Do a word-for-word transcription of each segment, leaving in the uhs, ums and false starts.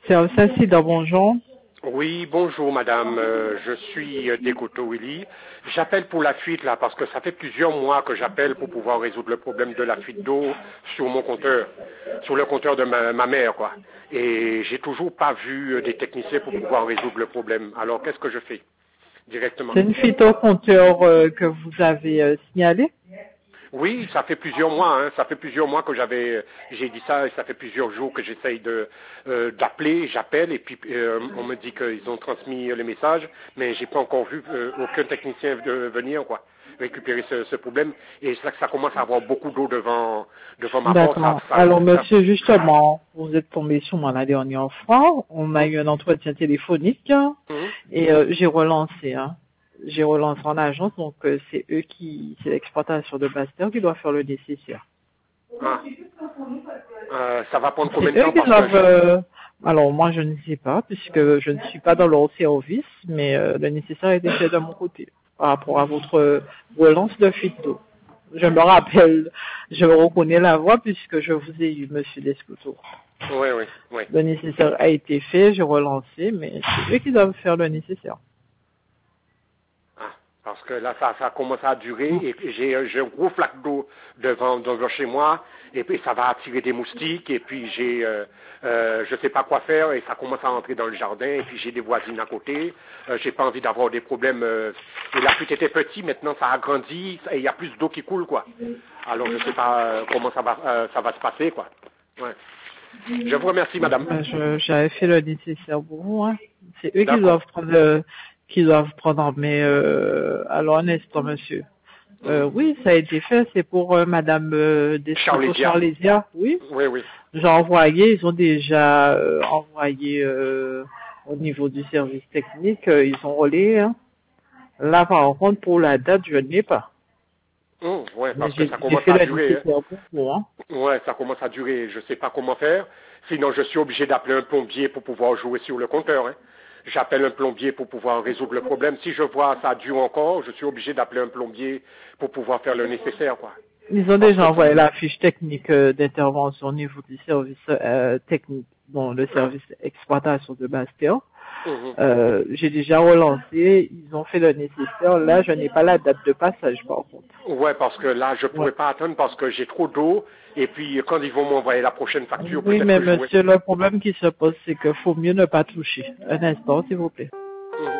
Service Accident, bonjour. Oui, bonjour madame, euh, je suis euh, Dekoto Willy. J'appelle pour la fuite là parce que ça fait plusieurs mois que j'appelle pour pouvoir résoudre le problème de la fuite d'eau sur mon compteur, sur le compteur de ma, ma mère quoi. Et j'ai toujours pas vu euh, des techniciens pour pouvoir résoudre le problème. Alors qu'est-ce que je fais directement? C'est une fuite au compteur euh, que vous avez euh, signalée. Oui, ça fait plusieurs mois, hein, ça fait plusieurs mois que j'avais, j'ai dit ça et ça fait plusieurs jours que j'essaye de euh, d'appeler, j'appelle et puis euh, on me dit qu'ils ont transmis le message, mais j'ai pas encore vu euh, aucun technicien de venir quoi récupérer ce, ce problème et c'est là que ça commence à avoir beaucoup d'eau devant devant ma porte. Ça, D'accord. ça, Alors, ça, monsieur, justement, vous êtes tombé sur moi la dernière fois. On a hum, eu un entretien téléphonique hein, hum. et euh, j'ai relancé. Hein. J'ai relancé en agence, donc euh, c'est eux qui, c'est l'exploitation de Bastère qui doit faire le nécessaire. Ah, euh, ça va prendre combien C'est de eux temps qui parce que doivent... je... euh, alors, moi, je ne sais pas, puisque je ne suis pas dans leur service, mais euh, le nécessaire a été fait de mon côté par rapport à votre euh, relance de fuite d'eau. Je me rappelle, je reconnais la voix puisque je vous ai eu, monsieur Descouteaux. Oui, oui, oui. Le nécessaire a été fait, j'ai relancé, mais c'est eux qui doivent faire le nécessaire. Ah, parce que là, ça, ça commence à durer et puis j'ai euh, j'ai un gros flaque d'eau devant, devant chez moi et puis ça va attirer des moustiques et puis j'ai, euh, euh, je sais pas quoi faire et ça commence à entrer dans le jardin et puis j'ai des voisines à côté. Euh, j'ai pas envie d'avoir des problèmes. Euh, et la fuite était petite, maintenant ça a grandi et il y a plus d'eau qui coule quoi. Alors je sais pas euh, comment ça va, euh, ça va se passer quoi. Ouais. Je vous remercie madame. Ben, je- J'avais fait le nécessaire pour vous. Hein. C'est eux qui D'accord. doivent prendre, le- qui doivent prendre. Mais euh, alors un instant, monsieur. Mhm. Euh, oui, ça a été fait. C'est pour euh, Madame euh, Descouteaux Charlesia. Charlesia. Oui. Oui, oui. J'ai envoyé. Ils ont déjà euh, envoyé euh, au niveau du service technique. euh, ils ont relayé. Hein. Là, par contre, pour la date, je ne l'ai pas. Hum, ouais, Mais parce que j'ai ça j'ai commence fait à le durer. Hein. nécessaire pour vous. Hein. Ouais, ça commence à durer. Je sais pas comment faire. Sinon, je suis obligé d'appeler un plombier pour pouvoir jouer sur le compteur. Hein. J'appelle un plombier pour pouvoir résoudre le problème. Si je vois ça dure encore, je suis obligé d'appeler un plombier pour pouvoir faire le nécessaire, quoi. Ils ont Parce que déjà ça. envoyé la fiche technique euh, d'intervention au niveau du service euh, technique, bon, le Ah, service exploitation de Bastien. mhm. Euh, j'ai déjà relancé, ils ont fait le nécessaire. Là, je n'ai pas la date de passage, par contre. Ouais, parce que là, je Ouais. pourrais pas attendre parce que j'ai trop d'eau. Et puis, quand ils vont m'envoyer la prochaine facture, Oui, peut-être mais que je pourrais. monsieur, le problème qui se pose, c'est qu'il faut mieux ne pas toucher. Un instant, s'il vous plaît. Mhm.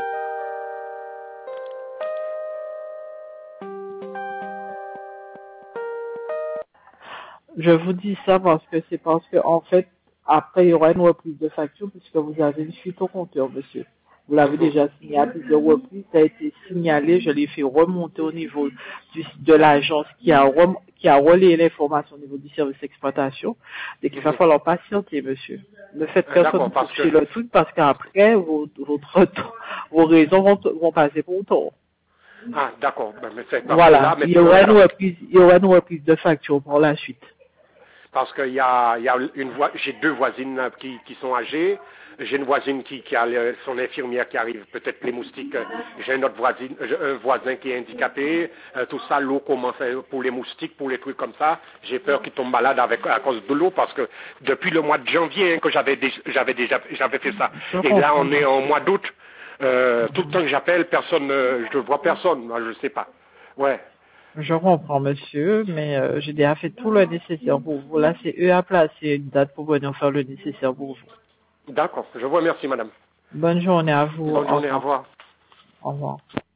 Je vous dis ça parce que c'est parce que, en fait, après, il y aura une reprise de facture puisque vous avez une fuite au compteur, monsieur. Vous l'avez Mhm. déjà signé à plusieurs reprises, ça a été signalé, je l'ai fait remonter au niveau du, de l'agence qui a, rem, qui a relayé l'information au niveau du service d'exploitation. Et qu'il va Mhm. falloir patienter, monsieur. Ne faites Ah, personne d'accord, parce que. toucher le truc parce qu'après, vos, votre, vos raisons vont, vont passer pour tort. Ah, d'accord. Ben, mais c'est parce que là, Voilà. Il y maintenant, aura une ça. reprise, il y aura une reprise de facture pour la suite. Parce qu'il y a, il y a une voi- j'ai deux voisines euh, qui, qui sont âgées. J'ai une voisine qui, qui a le- son infirmière qui arrive, peut-être les moustiques. euh, J'ai une autre voisine, euh, un voisin qui est handicapé. euh, tout ça, l'eau commence à- pour les moustiques, pour les trucs comme ça. J'ai peur qu'ils tombent malades avec à cause de l'eau parce que depuis le mois de janvier hein, que j'avais dé- j'avais déjà j'avais fait ça. Je Et là, comprends, on est en monsieur. mois d'août. Euh, tout le temps que j'appelle, personne, euh, je ne vois personne. Moi, je sais pas. Ouais. Je comprends, monsieur, mais euh, j'ai déjà fait tout le nécessaire pour vous. Là, c'est eux à placer une date pour venir faire le nécessaire pour vous. D'accord. Je vous remercie, madame. Bonne journée à vous. Bonne Au journée. Au revoir. revoir. Au revoir.